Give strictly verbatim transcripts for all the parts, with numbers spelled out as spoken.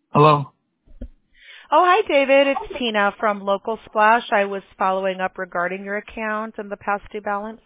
Hello? Oh, hi, David. It's Tina from Local Splash. I was following up regarding your account and the past due balance.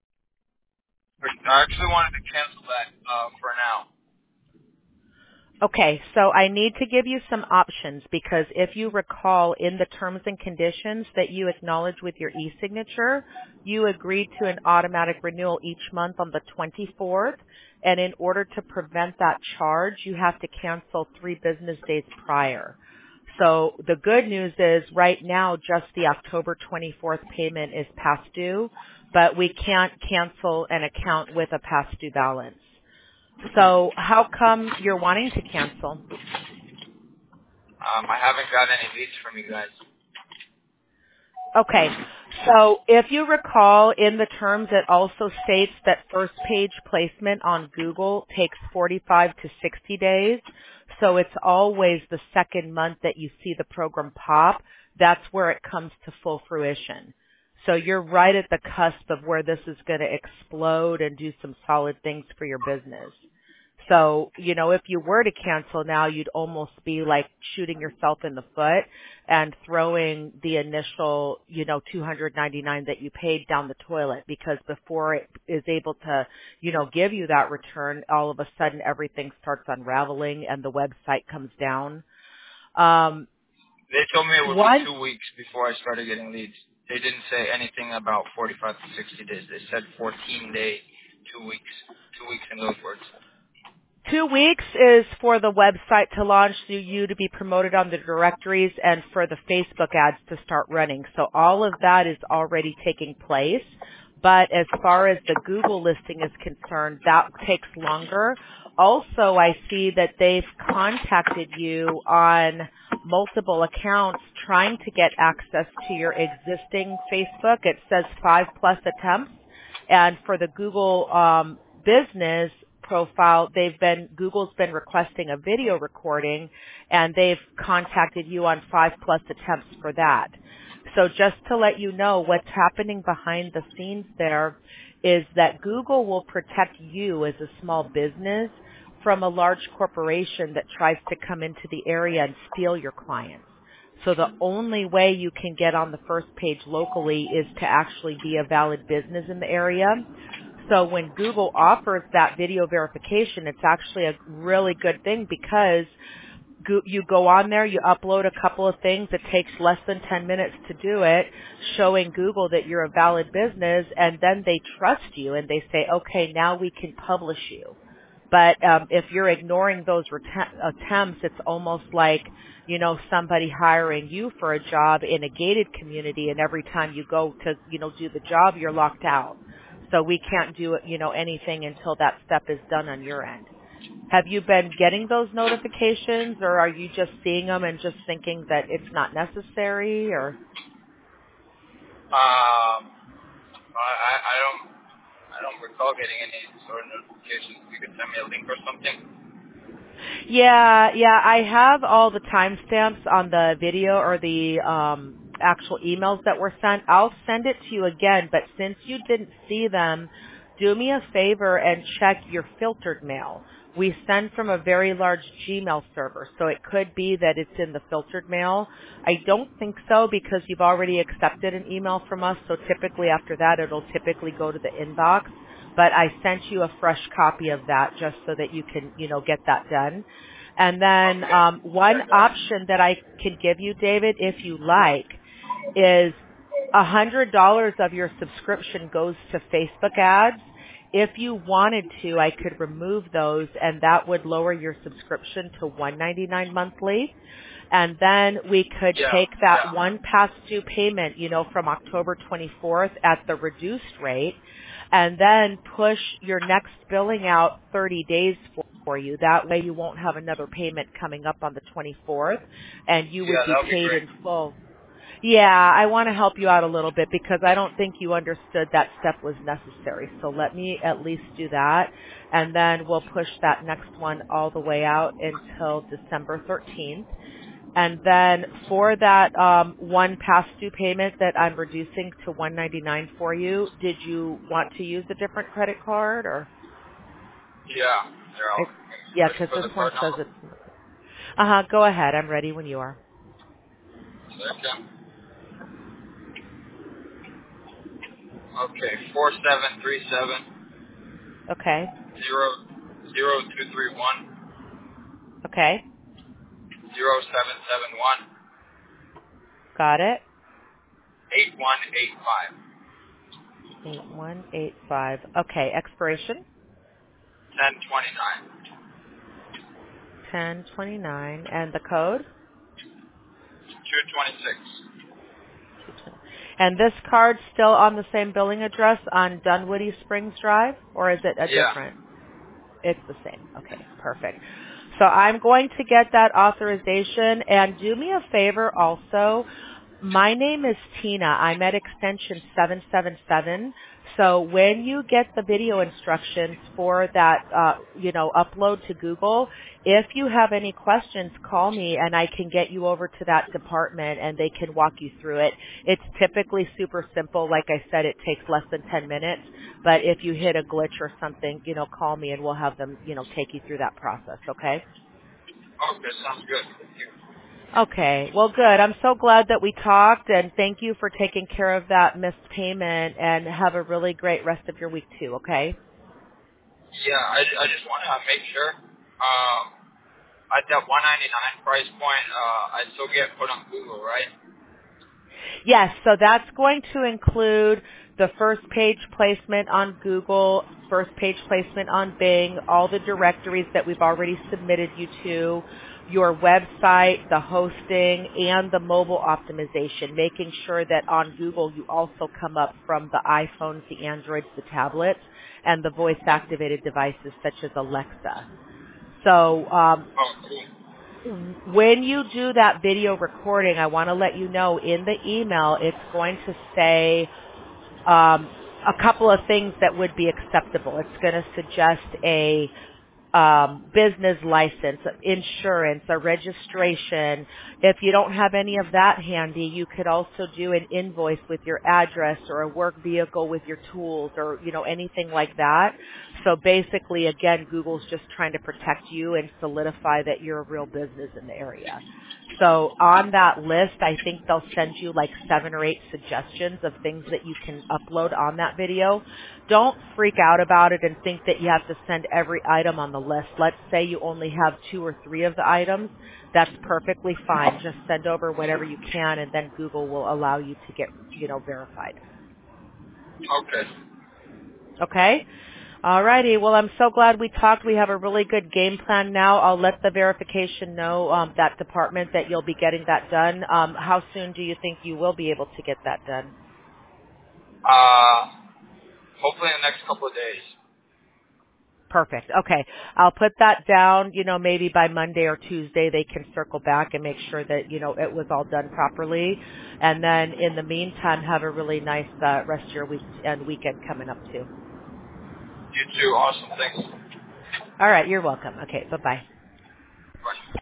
I actually wanted to cancel that uh, for now. Okay, so I need to give you some options because if you recall in the terms and conditions that you acknowledge with your e-signature, you agreed to an automatic renewal each month on the twenty-fourth, and in order to prevent that charge, you have to cancel three business days prior. So the good news is right now just the October twenty-fourth payment is past due, but we can't cancel an account with a past due balance. So how come you're wanting to cancel? Um, I haven't got any leads from you guys. Okay. So if you recall in the terms it also states that first page placement on Google takes forty-five to sixty days. So it's always the second month that you see the program pop. That's where it comes to full fruition. So you're right at the cusp of where this is going to explode and do some solid things for your business. So, you know, if you were to cancel now, you'd almost be like shooting yourself in the foot and throwing the initial, you know, two hundred ninety-nine that you paid down the toilet, because before it is able to, you know, give you that return, all of a sudden everything starts unraveling and the website comes down. Um, They told me it would be one two weeks before I started getting leads. They didn't say anything about forty-five to sixty days. They said fourteen days, two weeks, two weeks in those words. Two weeks is for the website to launch, so you to be promoted on the directories, and for the Facebook ads to start running. So all of that is already taking place. But as far as the Google listing is concerned, that takes longer. Also, I see that they've contacted you on multiple accounts trying to get access to your existing Facebook. It says five plus attempts. And for the Google um, business profile, they've been Google's been requesting a video recording, and they've contacted you on five plus attempts for that. So just to let you know what's happening behind the scenes there is that Google will protect you as a small business from a large corporation that tries to come into the area and steal your clients. So the only way you can get on the first page locally is to actually be a valid business in the area. So when Google offers that video verification, it's actually a really good thing because go- you go on there, you upload a couple of things. It takes less than ten minutes to do it, showing Google that you're a valid business, and then they trust you and they say, okay, now we can publish you. But um, if you're ignoring those rete- attempts, it's almost like, you know, somebody hiring you for a job in a gated community, and every time you go to, you know, do the job, you're locked out. So we can't do, you know, anything until that step is done on your end. Have you been getting those notifications, or are you just seeing them and just thinking that it's not necessary, or? Um, I, I I don't, I don't recall getting any sort of notifications. You could send me a link or something. Yeah, yeah, I have all the timestamps on the video or the um, actual emails that were sent. I'll send it to you again, but since you didn't see them, do me a favor and check your filtered mail. We send from a very large Gmail server, so it could be that it's in the filtered mail. I don't think so because you've already accepted an email from us, so typically after that it'll typically go to the inbox. But I sent you a fresh copy of that just so that you can, you know, get that done. And then Okay. um, Yeah, one I got it. option that I can give you, David, if you like, is one hundred dollars of your subscription goes to Facebook ads. If you wanted to, I could remove those, and that would lower your subscription to one hundred ninety-nine dollars monthly. And then we could Yeah, take that yeah. one past due payment, you know, from October twenty-fourth at the reduced rate, and then push your next billing out thirty days for, for you. That way you won't have another payment coming up on the twenty-fourth, and you Yeah, would be that would be paid great. in full. Yeah, I want to help you out a little bit because I don't think you understood that step was necessary. So let me at least do that, and then we'll push that next one all the way out until December thirteenth. And then for that um, one past due payment that I'm reducing to one hundred ninety-nine dollars for you, did you want to use a different credit card, or? Yeah. Yeah. I, I'll- yeah, Ready because for this the one card says number? it's. Uh-huh. Go ahead. I'm ready when you are. Second. Okay, four seven three seven Okay. zero zero two three one Okay. zero seven seven one Got it. eight one eight five eight one eight five. Okay. Expiration? ten twenty nine ten twenty-nine. And the code? two twenty six. And this card's still on the same billing address on Dunwoody Springs Drive, or is it a Yeah. different? It's the same. Okay, perfect. So I'm going to get that authorization, and do me a favor also. My name is Tina. I'm at extension seven seven seven. So when you get the video instructions for that, uh, you know, upload to Google, if you have any questions, call me and I can get you over to that department and they can walk you through it. It's typically super simple. Like I said, it takes less than ten minutes. But if you hit a glitch or something, you know, call me and we'll have them, you know, take you through that process, okay? Okay, sounds good. Thank you. Okay. Well, good. I'm so glad that we talked, and thank you for taking care of that missed payment, and have a really great rest of your week, too, okay? Yeah, I, I just want to make sure. Um, at that one ninety-nine price point, uh, I still get put on Google, right? Yes, so that's going to include the first page placement on Google, first page placement on Bing, all the directories that we've already submitted you to, your website, the hosting, and the mobile optimization, making sure that on Google you also come up from the iPhones, the Androids, the tablets, and the voice-activated devices such as Alexa. So um, Oh, cool. when you do that video recording, I want to let you know in the email it's going to say um, a couple of things that would be acceptable. It's going to suggest a um, business license, insurance, a registration. If you don't have any of that handy, you could also do an invoice with your address or a work vehicle with your tools or, you know, anything like that. So basically, again, Google's just trying to protect you and solidify that you're a real business in the area. So on that list, I think they'll send you like seven or eight suggestions of things that you can upload on that video. Don't freak out about it and think that you have to send every item on the list. Let's say you only have two or three of the items. That's perfectly fine. Just send over whatever you can and then Google will allow you to get, you know, verified. Okay. Okay? Alrighty. Well, I'm so glad we talked. We have a really good game plan now. I'll let the verification know, um, that department that you'll be getting that done. Um, how soon do you think you will be able to get that done? Uh, hopefully in the next couple of days. Perfect. Okay. I'll put that down, you know, maybe by Monday or Tuesday they can circle back and make sure that, you know, it was all done properly. And then in the meantime, have a really nice uh, rest of your week and weekend coming up too. You too. Awesome. Thanks. All right. You're welcome. Okay. Bye-bye. Bye.